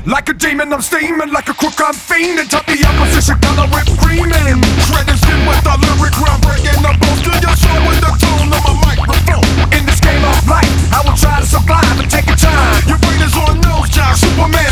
Like a demon, I'm steaming. Like a crook, I'm fiending. Top the opposition, color whipped creaming. Shredding skin with the lyric, groundbreaking. The boast to your show with the tone of my microphone. In this game of life, I will try to survive and take your time. Your brain is on nose job, Superman.